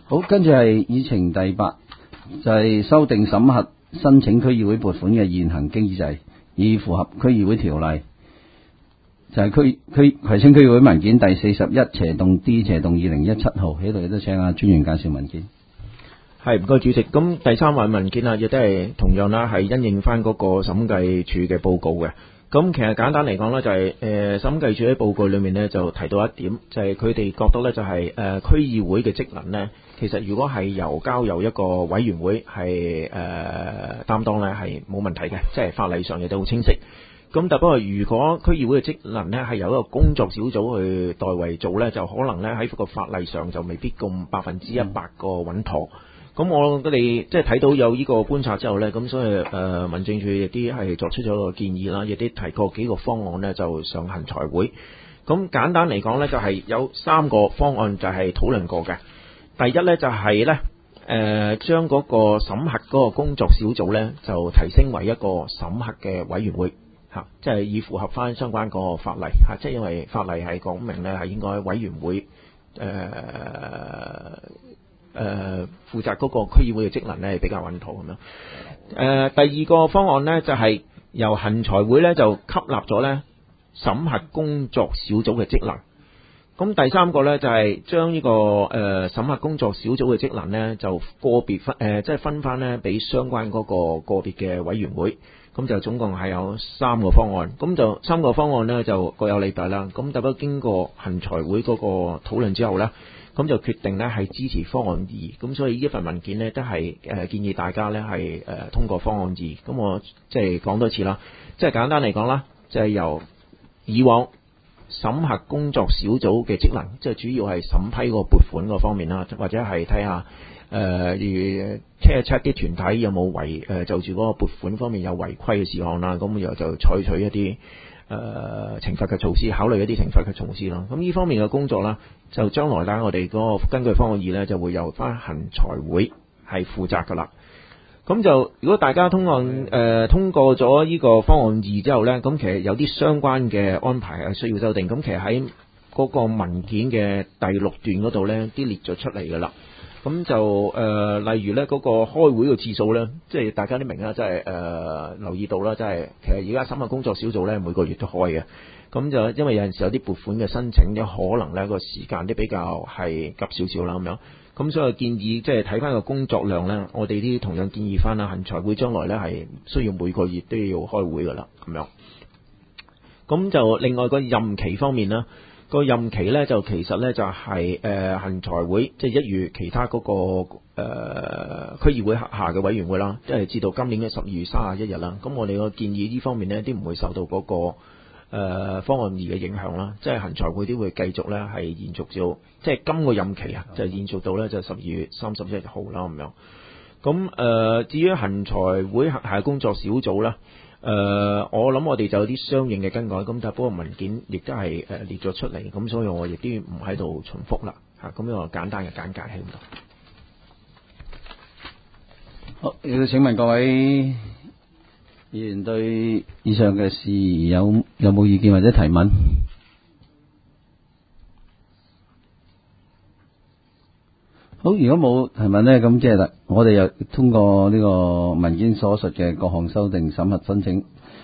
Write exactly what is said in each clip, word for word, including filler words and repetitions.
好，跟住係議程第八，就係、是、修訂審核申請區議會撥款嘅現行機制，以符合區議會條例。就係區區葵青區議會文件第四十一斜動 D 斜動二零一七號，喺度亦都請阿專員介紹文件。 係，唔該主席。咁第三份文件啊，亦都係同樣啦，係因應翻嗰個審計署嘅報告嘅。咁其實簡單嚟講咧，就係誒審計署喺報告裏面咧就提到一點，就係佢哋覺得咧就係誒區議會嘅職能咧，其實如果係由交由一個委員會係誒擔當咧，係冇問題嘅，即係法例上亦都好清晰。咁但不過如果區議會嘅職能咧係由一個工作小組去代為做咧，就可能咧喺個法例上就未必咁百分之一百個穩妥。咁我哋即係睇到有呢個觀察之後呢，咁所以誒、呃、民政處亦啲係作出咗個建議啦，亦啲提過幾個方案呢，就上行財會。咁簡單嚟講呢，就係、是、有三個方案就係討論過嘅。第一呢，就係、是、呢誒將嗰個審核嗰個工作小組呢，就提升為一個審核嘅委員會嚇，即係以符合翻相關個法例嚇，即係因為法例係講明呢，係應該委員會誒。呃誒、呃、負責嗰個區議會嘅職能咧係比較穩妥咁樣。誒、呃、第二個方案呢，就係、是、由行財會咧就吸納咗咧審核工作小組嘅職能。咁第三個咧就係將呢個誒、呃、審核工作小組嘅職能咧就個別分誒即係分翻咧俾相關嗰個個別嘅委員會。咁就總共係有三個方案。咁就三個方案咧就各有利弊啦。咁但不過經過行財會嗰個討論之後咧，咁就決定咧係支持方案二，咁所以呢份文件呢，都係誒建議大家咧係誒通過方案二。咁我即係講多次啦，即係簡單嚟講啦，就係由以往審核工作小組嘅職能，即係主要係審批個撥款個方面啦，或者係睇下誒 check 一 check 啲團體有冇違誒就住嗰個撥款方面有違規嘅事項啦，咁又就採取一啲誒懲罰嘅措施，考慮一啲懲罰嘅措施啦。咁呢方面嘅工作啦，就將來咧，我哋嗰個根據方案二咧，就會由翻行財會係負責噶啦。咁就如果大家通過誒、呃、通過咗呢個方案二之後咧，咁其實有啲相關嘅安排係需要修訂。咁其實喺嗰個文件嘅第六段嗰度咧，啲列咗出嚟噶啦。咁就誒、呃，例如咧嗰、那個開會嘅次數咧，即係大家都明啦，即係誒留意到啦，即係其實而家審核工作小組咧每個月都開嘅，咁就因為有陣時有啲撥款嘅申請咧，可能咧個時間都比較係急少少啦咁樣，咁所以建議即係睇翻個工作量咧，我哋啲同樣建議翻啦，行財會將來咧係需要每個月都要開會噶啦咁樣。咁就另外個任期方面啦。個任期咧就其實咧就係誒行財會，即係一如其他嗰、那個誒、呃、區議會轄下嘅委員會啦，即係至到今年嘅十二月三十一日啦。咁我哋個建議呢方面呢，都唔會受到嗰、那個誒、呃、方案二嘅影響啦。即係行財會都會繼續咧係延續到，即係今個任期啊，就延續到咧就十二月三十一號啦咁樣。咁誒、呃、至於行財會轄下工作小組啦。誒、呃，我諗我哋就有啲相應嘅更改，咁但係不過文件亦都係誒列咗出嚟，咁所以我亦都唔喺度重複啦，嚇，咁樣簡單嘅簡介喺度。 好，要請問各位議員對以上嘅事宜有有冇意見或者提問？好，如果冇提問呢，咁即係啦，我哋又通過呢個文件所述嘅各項修訂審核申請。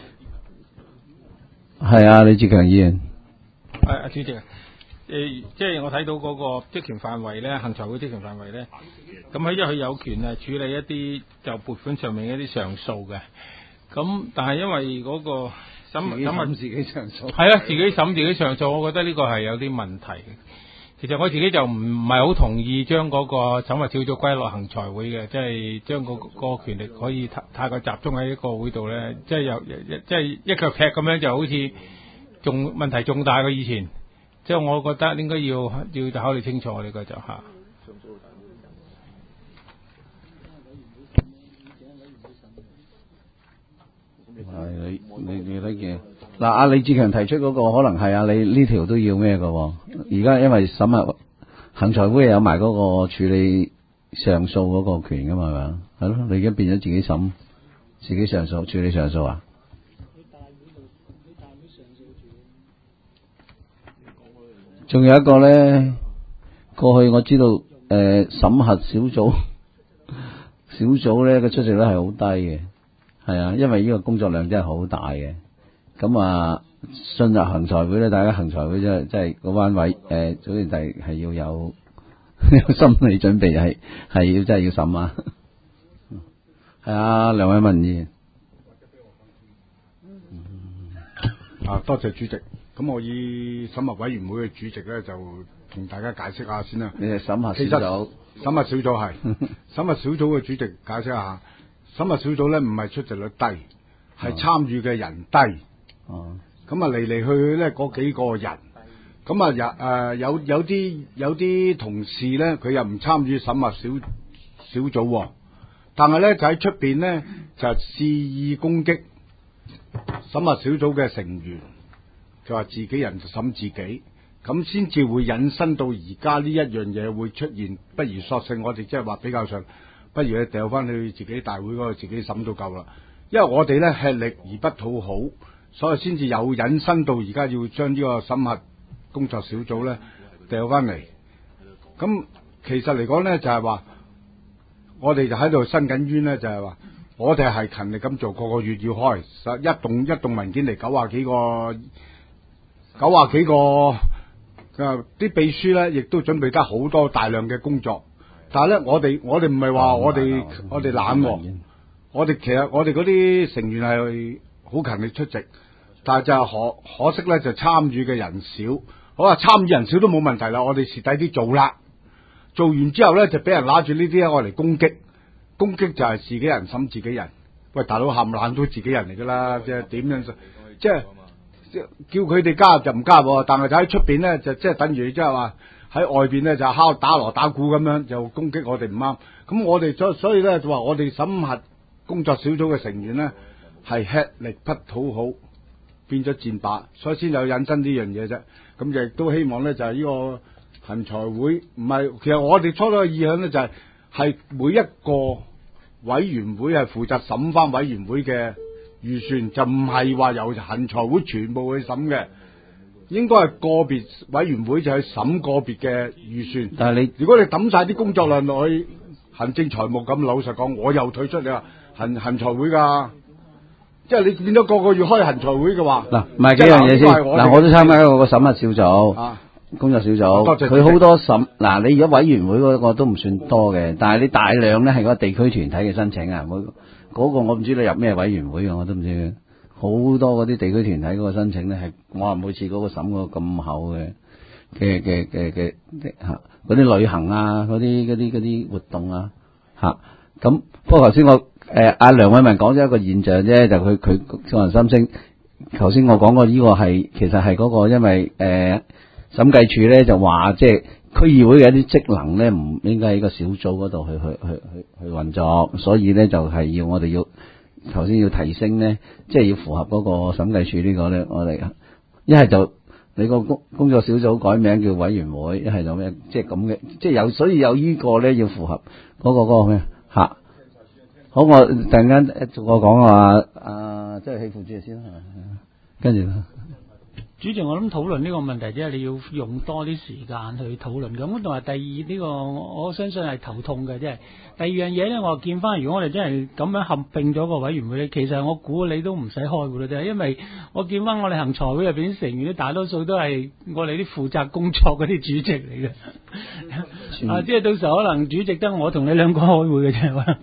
係啊，李志強議員。 係啊，主席，誒、呃，即係我睇到嗰個職權範圍咧，行財會職權範圍咧，咁喺因為佢有權啊處理一啲就撥款上面一啲上訴嘅，咁但係因為嗰個審審核自己上訴， 係啊，自己審自己上訴，我覺得呢個係有啲問題。其實我自己就唔唔係好同意將嗰個審核小組歸落行財會嘅，即係將個個權力可以太太過集中喺一個會度咧，即係有即係一腳踢咁樣，就好似仲問題仲大過以前。即係我覺得應該要要考慮清楚呢個就嚇。 係你你你睇見嗱，阿李志強提出嗰個可能係啊，你呢條都要咩嘅？而家因為審核行財會有埋嗰個處理上訴嗰個權噶嘛，係咪？係咯，你而家變咗自己審、自己上訴、處理上訴啊？仲有一個咧，過去我知道誒誒審核小組小組咧嘅出席率係好低嘅，係啊，因為呢個工作量真係好大嘅。咁啊，進入恒財會咧，大家恒財會真係真係嗰班位誒，組員係係要有有心理準備，係係要真係要審啊。係啊，梁偉文議員。 啊，多謝主席。咁我以審核委員會嘅主席咧，就同大家解釋下先啦。 你係審核小組， 審核小組係審核小組嘅主席解釋下，審核小組咧唔係出席率低，係參與嘅人低。 哦， 咁啊嚟嚟去去咧嗰幾個人，咁啊有誒有有啲有啲同事咧，佢又唔參與審核小小組，但係咧就喺出邊咧就肆意攻擊審核小組嘅成員。就話自己人就審自己，咁先至會引申到而家呢一樣嘢會出現，不如索性我哋即係話比較上，不如咧掉翻去自己大會嗰度自己審到夠啦。因為我哋咧吃力而不討好，所以先至有引申到而家要將呢個審核工作小組咧掉翻嚟。咁其實嚟講咧就係話，我哋就喺度伸緊冤咧，就係話我哋係勤力咁做，個個月要開，一棟一棟文件嚟九啊幾個。九啊幾個嘅啲秘書咧，亦都準備得好多大量嘅工作。但係咧，我哋我哋唔係話我哋我哋懶，我哋其實我哋嗰啲成員係好勤力出席，但係就係可可惜咧，就參與嘅人少。好啊，參與人少都冇問題啦，我哋蝕底啲做啦。做完之後咧，就俾人揦住呢啲咧，我嚟攻擊，攻擊就係自己人審自己人。喂，大佬冚爛都自己人嚟噶啦，即係點樣即係。叫佢哋加入就唔加入，但係就喺出邊咧就即係等於即係話喺外邊咧就敲打鑼打鼓咁樣就攻擊我哋唔啱。咁我哋所所以咧就話我哋審核工作小組嘅成員咧係吃力不討好，變咗戰靶，所以先有引申呢樣嘢啫。咁亦都希望咧就係呢個恒財會唔係，其實我哋初初嘅意向咧就係係每一個委員會係負責審翻委員會嘅預算，就唔係話由恒財會全部去審嘅，應該係個別委員會就去審個別嘅預算。 但係你如果你抌晒啲工作量落去行政財務，咁老實講，我又退出你話恒恒財會㗎，即係你變咗個個月開恒財會嘅話， 嗱唔係幾樣嘢先。嗱，我都參加過個審核小組。啊工作小組，佢好多審嗱，你而家委員會嗰個都唔算多嘅，但係你大量咧係嗰個地區團體嘅申請啊，嗰、嗰個我唔知你入咩委員會啊，我都唔知。好多嗰啲地區團體嗰個申請咧係，我話每次嗰個審嗰個咁厚嘅嘅嘅嘅嘅嚇，嗰啲旅行啊，嗰啲嗰啲嗰啲活動啊嚇，咁不過頭先我誒阿、呃、梁偉文講咗一個現象啫，就佢佢眾人心聲。頭先我講過呢個係其實係嗰個因為誒。呃審計署咧就話，即係區議會嘅一啲職能咧，唔應該喺個小組嗰度去去去去去運作，所以咧就係要我哋要頭先要提升咧，即係要符合嗰個審計署呢個咧，我哋一係就你個工工作小組改名叫委員會，一係就咩，即係咁嘅，即係有所以有呢個咧要符合嗰個嗰個咩吓。好，我突然間我講話啊，即係氣副主席先啦，跟住。 主席，我諗討論呢個問題，即係你要用多啲時間去討論。咁同埋第二呢、這個，我相信係頭痛嘅，即係第二樣嘢咧。我見翻，如果我哋真係咁樣合併咗個委員會咧，其實我估你都唔使開會啦，啫。因為我見翻我哋恒財會入邊成員，大多數都係我哋啲負責工作嗰啲主席嚟嘅。啊，即係到時候可能主席得我同你兩個開會嘅啫，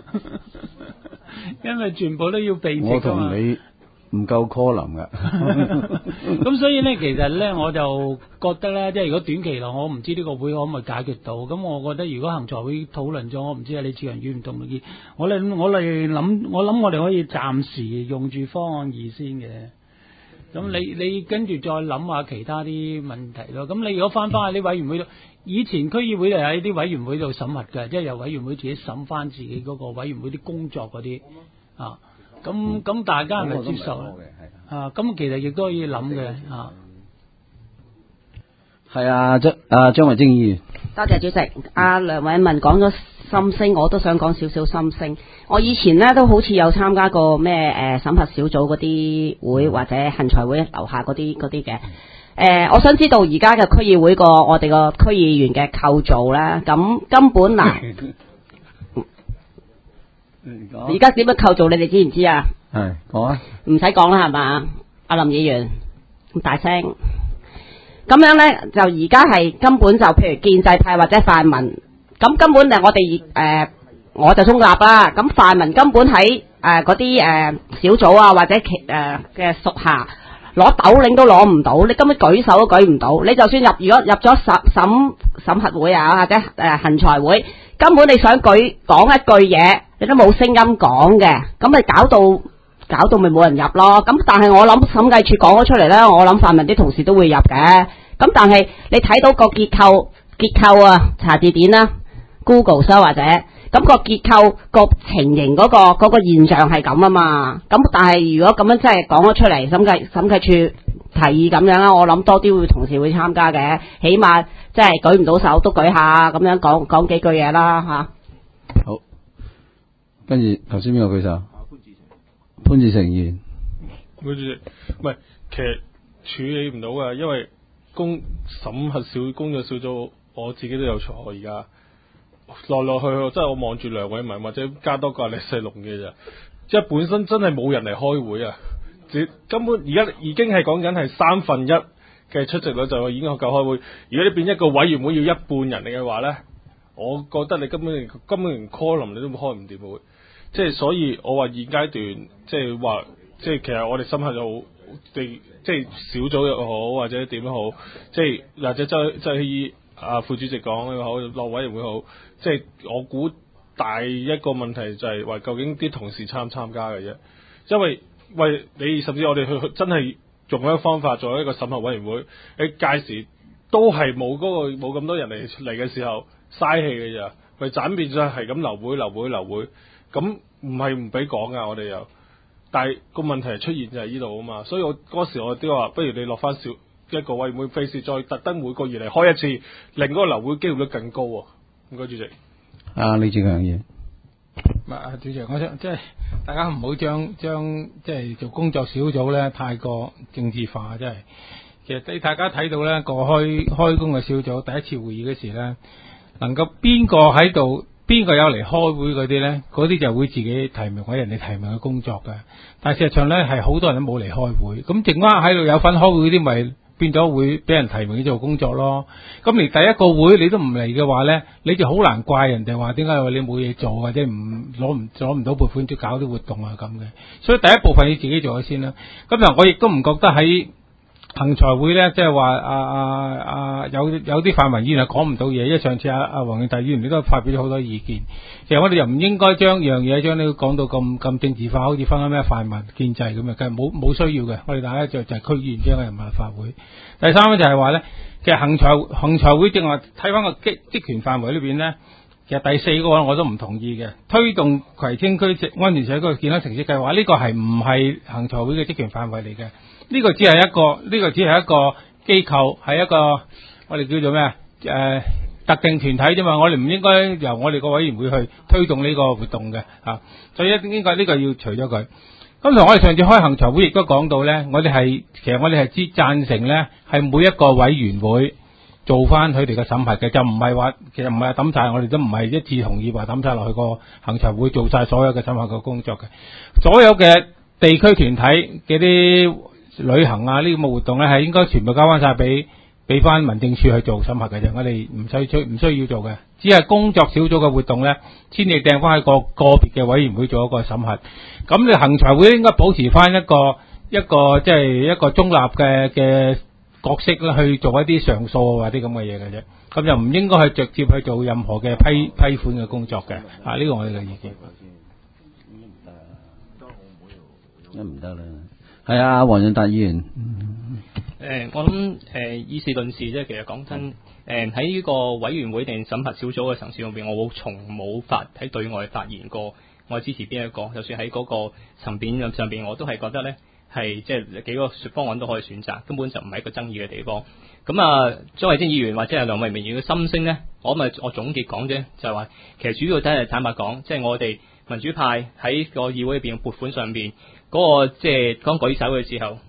因為全部都要避席噶嘛。 唔夠 call 噶， 咁所以咧，其實咧，我就覺得咧，即係如果短期內我唔知呢個會可唔可以解決到，咁我覺得如果恒財會討論咗，我唔知啊，你主人願唔同意？我哋我哋諗，我諗我哋可以暫時用住方案二先嘅。咁你你跟住再諗下其他啲問題咯。咁你如果翻翻喺啲委員會度，以前區議會就喺啲委員會度審核嘅，即係由委員會自己審翻自己嗰個委員會啲工作嗰啲啊。咁咁大家係咪接受咧？啊，咁其實亦都可以諗嘅啊。 係啊，張啊張慧晶議員。 多謝主席。阿梁偉文講咗心聲，我都想講少少心聲。我以前咧都好似有參加過咩誒審核小組嗰啲會，或者恒財會樓下嗰啲嗰啲嘅。 呃，我想知道而家嘅區議會個我哋個區議員嘅構造咧，咁根本嗱，而家點樣構造？你哋知唔知啊？ 係講啊， 唔使講啦，係嘛？阿林議員咁大聲，咁樣咧就而家係根本就譬如建制派或者泛民，咁根本就我哋誒、呃、我就中立啦。咁泛民根本喺誒嗰啲誒小組啊或者其誒嘅屬下。攞斗領都攞唔到，你根本舉手都舉唔到。你就算入，如果入咗審審審核會啊，或者誒行財會，根本你想舉講一句嘢，你都冇聲音講嘅，咁咪搞到搞到咪冇人入咯。咁但係我諗審計處講咗出嚟咧，我諗泛民啲同事都會入嘅。咁但係你睇到個結構結構啊，查字典啦 ，Google 搜或者。咁個結構個情形嗰、個嗰、個現象係咁啊嘛，咁但係如果咁樣真係講咗出嚟，審計審計處提議咁樣啦，我諗多啲會同事會參加嘅，起碼即係舉唔到手都舉下，咁樣講講幾句嘢啦吓。 好，跟住頭先邊個舉手？潘志成議員。 潘主席，唔係，其實處理唔到嘅，因為公審核小工作小組，我自己都有坐而家。來來去去，真係我望住梁偉文或者加多個李世龍嘅咋，即係本身真係冇人嚟開會啊！根本而家已經係講緊係三分一嘅出席率就已經夠開會。如果你變一個委員會要一半人嚟嘅話咧，我覺得你根本根本連 quorum 你都開唔掂會。即係所以我話現階段即係話，即係其實我哋審核就好，即係小組又好或者點都好，即係或者周周希依啊副主席講又好，落委員會好。即係我估大一個問題就係話究竟啲同事參唔參加嘅啫，因為喂你甚至我哋去真係用一個方法做一個審核委員會，你屆時都係冇嗰個冇咁多人嚟嚟嘅時候嘥氣嘅咋，咪斬變咗係咁流會流會流會，咁唔係唔俾講噶，我哋又，但係個問題出現就係呢度啊嘛，所以我嗰時我都話不如你落翻少一個委員會費事再特登每個月嚟開一次，令嗰個流會機會率更高喎。唔該，主席。啊， 李志強議員。 唔係，主席，我想即係大家唔好將將即係做工作小組咧，太過政治化，真係。其實你大家睇到咧，個開開工嘅小組第一次會議嗰時咧，能夠邊個喺度，邊個有嚟開會嗰啲咧，嗰啲就會自己提名或者人哋提名嘅工作嘅。但係事實上咧，係好多人都冇嚟開會，咁剩翻喺度有份開會嗰啲咪。變咗會俾人提名去做工作咯，咁連第一個會你都唔嚟嘅話咧，你就好難怪人哋話點解話你冇嘢做或者唔攞唔攞唔到撥款就搞啲活動啊咁嘅，所以第一部分你自己做咗先啦。咁嗱，我亦都唔覺得喺行財會咧，即係話啊啊啊有有啲泛民議員係講唔到嘢，因為上次阿阿黃永達議員你都發表咗好多意見，其實我哋又唔應該將樣嘢將呢個講到咁咁政治化，好似分開咩泛民建制咁啊，梗係冇冇需要嘅。我哋大家就就係區議員將嘅人民立法會。第三咧就係話咧，其實行財行財會正話睇翻個職職權範圍裏邊咧，其實第四個我都唔同意嘅，推動葵青區安全社區健康城市計劃呢個係唔係行財會嘅職權範圍嚟嘅。呢個只係一個，呢、這個只係一個機構，係一個我哋叫做咩啊？誒、呃，特定團體啫嘛。我哋唔應該由我哋個委員會去推動呢個活動嘅啊。所以應該呢個要除咗佢。咁同我哋上次開行財會亦都講到咧，我哋係其實我哋係支贊成咧，係每一個委員會做翻佢哋嘅審核嘅，就唔係話其實唔係抌晒，我哋都唔係一致同意話抌晒落去個行財會做晒所有嘅審核嘅工作嘅，所有嘅地區團體嘅啲。旅行啊，呢啲咁嘅活動咧，係應該全部交翻晒俾俾翻民政處去做審核嘅啫。我哋唔使需唔需要做嘅，只係工作小組嘅活動咧，先至掟翻喺個個別嘅委員會做一個審核。咁你行財會應該保持翻一個一個即係一個中立嘅嘅角色啦，去做一啲上訴或者咁嘅嘢嘅啫。咁就唔應該去直接去做任何嘅批批款嘅工作嘅。啊，呢個我哋嘅意見。 咁唔得啦。係啊，黃潤達議員。誒、 呃，我諗誒，以事論事啫。其實講真，誒喺呢個委員會定審核小組嘅層次裏邊，我從冇發喺對外發言過，我支持邊一個。就算喺嗰個層面上邊，我都係覺得咧係即係幾個方案都可以選擇，根本就唔係一個爭議嘅地方。咁啊，張慧晶議員或者係梁慧明議員嘅心聲咧，我咪我總結講啫，就係、是、話其實主要真係坦白講，即、就、係、是、我哋民主派喺個議會入邊嘅撥款上邊。嗰、那個即係剛舉手嘅時候，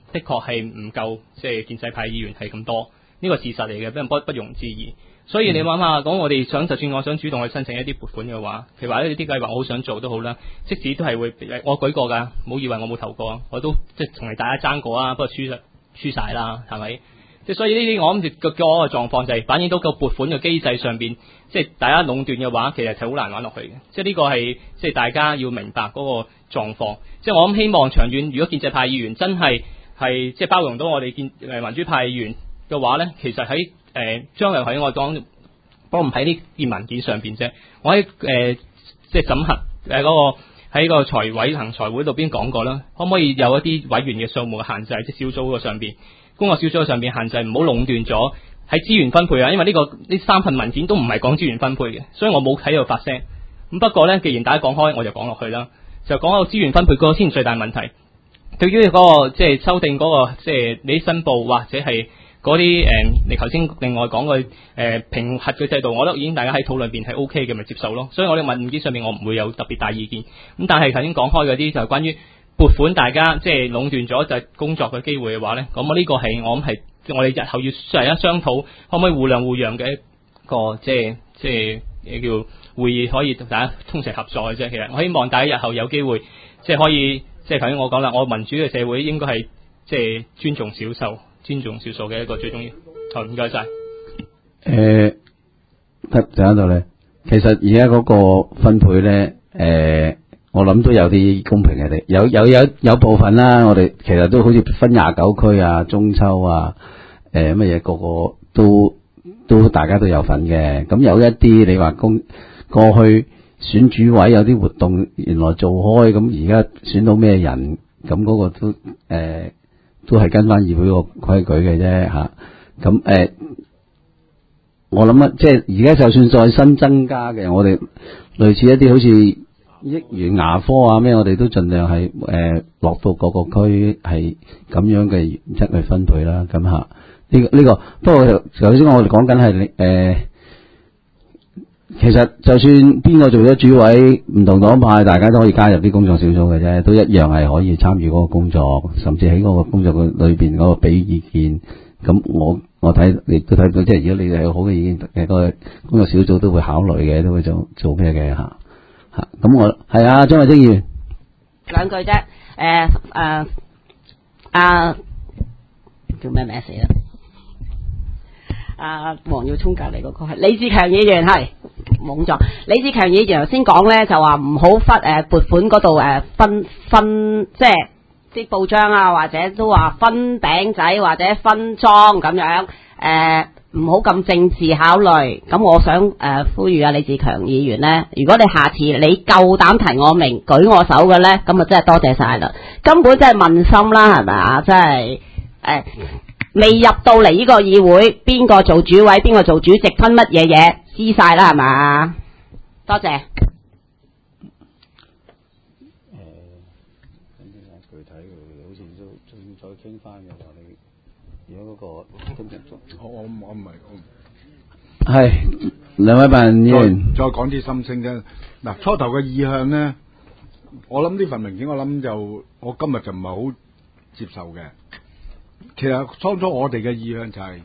的確係唔夠，即係建制派議員係咁多，呢個事實嚟嘅，不不不容置疑。所以你諗下，講我哋想，就算我想主動去申請一啲撥款嘅話，譬如話呢啲計劃我好想做都好啦，即使都係會，我舉過㗎，唔好以為我冇投過，我都即係同你大家爭過啊，不過輸輸曬啦，係咪？即係所以呢啲我諗住個個狀況就係反映到個撥款嘅機制上邊，即係大家壟斷嘅話，其實係好難玩落去嘅。即係呢個係即係大家要明白嗰個狀況。即係我諗希望長遠，如果建制派議員真係係即係包容到我哋建誒民主派議員嘅話咧，其實喺誒將來喺我講，不過唔喺呢件文件上邊啫。我喺誒、呃、即係審核誒嗰、呃那個喺個財委行財會度邊講過啦，可唔可以有一啲委員嘅數目嘅限制，即係小組個上邊，工作小組上邊限制，唔好壟斷咗喺資源分配啊。因為呢、這個呢三份文件都唔係講資源分配嘅，所以我冇喺度發聲。咁不過咧，既然大家講開，我就講落去啦。就講到資源分配嗰個先最大問題。對於嗰、那個即係修訂嗰、那個即係你申報或者係嗰啲誒，你頭先另外講嘅誒評核嘅制度，我覺得已經大家喺討論邊係 O K 嘅，咪接受咯。所以我哋文件上面我唔會有特別大意見。咁但係頭先講開嗰啲就係關於撥款，大家即係壟斷咗就係工作嘅機會嘅話咧，咁我呢個係我諗係我哋日後要成日商討，可唔可以互諒互讓嘅一個即係即係叫會議，可以大家通齊合作嘅啫。其實我希望大家日後有機會即係可以。即係頭先我講啦，我民主嘅社會應該係即係尊重少數、尊重少數嘅一個最重要。好，唔該晒。 誒，得就喺度咧。其實而家嗰個分配咧，誒、呃，我諗都有啲公平嘅，有有有有部分啦。我哋其實都好似分廿九區啊、中秋啊、誒乜嘢，個個都都大家都有份嘅。咁有一啲你話公過去。選主委有啲活動原來做開，咁而家選到咩人，咁嗰個都誒、呃、都係跟翻議會個規矩嘅啫吓。咁、啊、誒、呃，我諗啊，即係而家就算再新增加嘅，我哋類似一啲好似益元牙科啊咩，我哋都盡量係誒、呃、落到各個區係咁樣嘅原則去分配啦。咁吓呢個呢、這個，不過頭先我哋講緊係誒。其實就算邊個做咗主委，唔同黨派，大家都可以加入啲工作小組嘅啫，都一樣係可以參與嗰個工作，甚至喺嗰個工作嘅裏邊嗰個俾意見。咁我我睇你都睇到，即係如果你哋有好嘅意見，誒個工作小組都會考慮嘅，都會做做咩嘅吓吓。咁我係啊，張慧晶議員兩句啫，誒誒啊叫咩名死啦？啊，黃耀聰隔離嗰個係李志強議員，係懵咗。李志強議員頭先講咧，就話唔好忽誒撥款嗰度誒分分，即係啲報章啊，或者都話分餅仔或者分裝咁樣誒，唔好咁政治考慮。咁我想誒、呃、呼籲啊，李志強議員咧，如果你下次你夠膽提我名舉我手嘅咧，咁啊真係多謝晒啦，根本真係問心啦，係咪啊？真係誒。呃未入到嚟呢個議會，邊個做主委，邊個做主席，分乜嘢嘢，知晒啦係嘛？多謝。誒、 呃，跟住啊，具體好似都仲要再傾翻嘅話，你如果嗰個工作組， 我我我唔係， 係兩位辦議員， 再講啲心聲啫。嗱，初頭嘅意向咧，我諗呢份文件，我諗就我今日就唔係好接受嘅。其實當初我哋嘅意向就係、是、誒、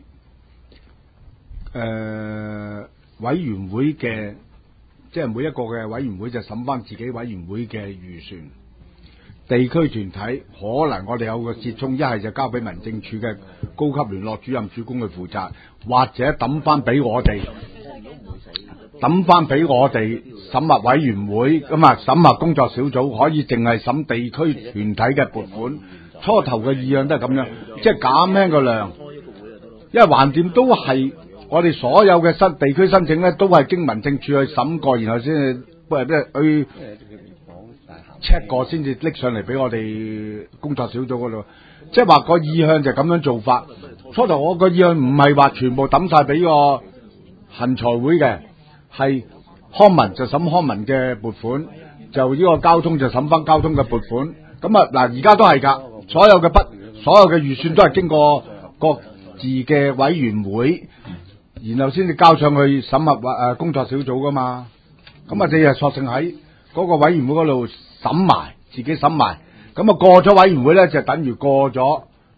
呃、委員會嘅，即係每一個嘅委員會就審翻自己委員會嘅預算，地區團體可能我哋有個折衷，一係就交俾民政處嘅高級聯絡主任主工去負責，或者抌翻俾我哋，抌翻俾我哋審核委員會咁啊，審核工作小組可以淨係審地區團體嘅撥款。初頭嘅意向都係咁樣，即係減輕個量，因為橫掂都係我哋所有嘅申地區申請咧，都係經民政處去審過，然後先至不如咧去 check 過先至拎上嚟俾我哋工作小組嗰度。即係話個意向就咁樣做法。初頭我個意向唔係話全部抌晒俾個行財會嘅，係康文就審康文嘅撥款，就呢個交通就審翻交通嘅撥款。咁啊嗱，而家都係㗎。所有嘅筆，所有嘅預算都係經過各自嘅委員會，然後先至交上去審核誒工作小組噶嘛。咁啊，你係索性喺嗰個委員會嗰度審埋，自己審埋。咁啊過咗委員會咧，就等於過咗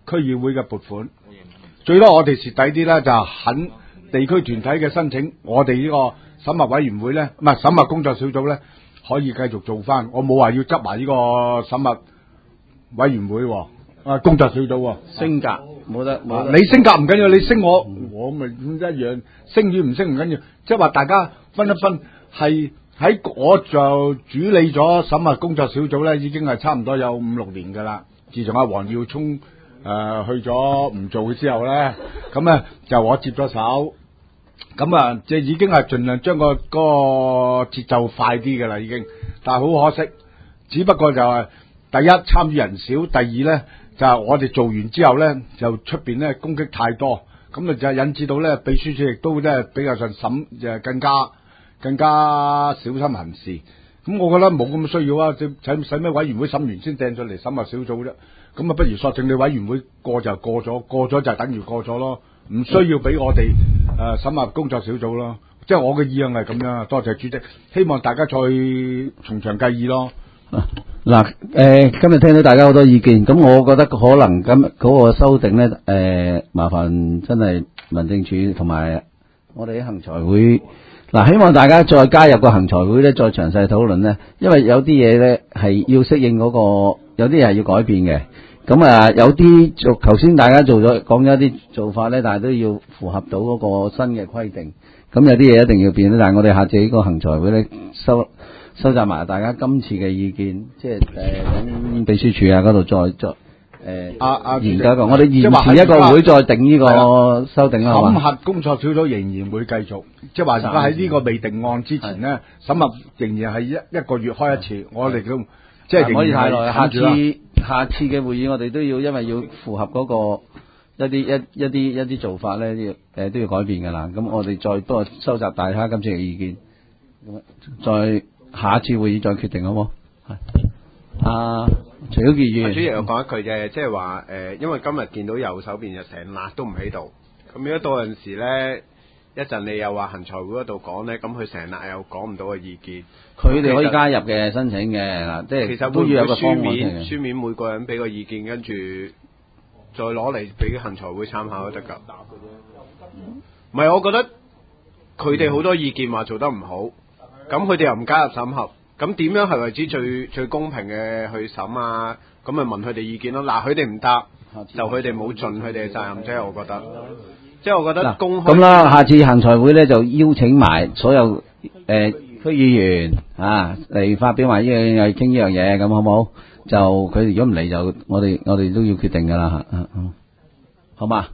區議會嘅撥款，最多我哋蝕底啲咧就肯地區團體嘅申請，我哋呢個審核委員會咧，唔係審核工作小組咧，可以繼續做翻。我冇話要執埋呢個審核委員會喎，啊工作小組喎， 升格冇得冇得。 你升格唔緊要，你升我，我咪一樣，升與唔升唔緊要，即係話大家分一分，係喺我就主理咗審核工作小組咧，已經係差唔多有五六年噶啦。自從阿黃耀聰誒、呃、去咗唔做之後咧，咁咧就我接咗手，咁啊即係已經係盡量將個嗰個節奏快啲噶啦，已經。但係好可惜，只不過就係、是、第一參與人少，第二咧就係、是、我哋做完之後咧，就出邊咧攻擊太多，咁啊就引致到咧秘書處亦都咧比較上審就更加更加小心行事。咁我覺得冇咁需要啊，使使咩委員會審完先掟咗嚟審核小組啫？咁啊，不如索性你委員會過就過咗，過咗就等於過咗咯，唔需要俾我哋誒審核工作小組咯。即係我嘅意向係咁樣。多謝主席，希望大家再從長計議咯。 嗱，誒，今日聽到大家好多意見，咁我覺得可能今嗰個修訂咧，誒，麻煩真係民政處同埋我哋啲行財會。嗱，希望大家再加入個行財會咧，再詳細討論咧，因為有啲嘢咧係要適應嗰個，有啲嘢係要改變嘅。咁啊，有啲做頭先大家做咗講咗一啲做法咧，但係都要符合到嗰個新嘅規定。咁有啲嘢一定要變咧，但係我哋下次呢個行財會咧收收集埋大家今次嘅意見，即係誒喺秘書處啊嗰度再再。誒， 啊啊， 研究一個，我哋延遲一個會再定呢個修訂啦。 審核工作小組仍然會繼續，即係話而家喺呢個未定案之前咧，審核仍然係一一個月開一次。我哋都即係唔可以太耐。下次啦下次嘅會議，我哋都要因為要符合嗰個一啲一一啲一啲做法咧，要誒都要改變㗎啦。咁我哋再不過收集大家今次嘅意見，再下一次會議再決定好冇？係。啊，徐小傑議員， 主席又講一句嘅，即係話誒，因為今日見到右手邊就成辣都唔喺度，咁如果到陣時咧，一陣你又話行財會嗰度講咧，咁佢成辣又講唔到嘅意見， 佢哋可以加入嘅申請嘅嗱，即係其實都要有個書方案面，書面每個人俾個意見，跟住再攞嚟俾行財會參考都得㗎。唔係，我覺得佢哋好多意見話做得唔好，咁佢哋又唔加入審核。咁點樣係為之最最公平嘅去審啊？咁咪問佢哋意見咯。嗱，佢哋唔答，就佢哋冇盡佢哋嘅責任啫。我覺得，即係我覺得公開咁啦。下次行財會咧就邀請埋所有誒區議員啊嚟發表埋呢樣嘢，傾呢樣嘢，咁好唔好？就佢哋如果唔嚟，就我哋我哋都要決定噶啦嚇，好嘛？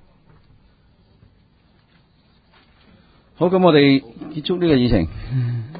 好，咁我哋結束呢個議程。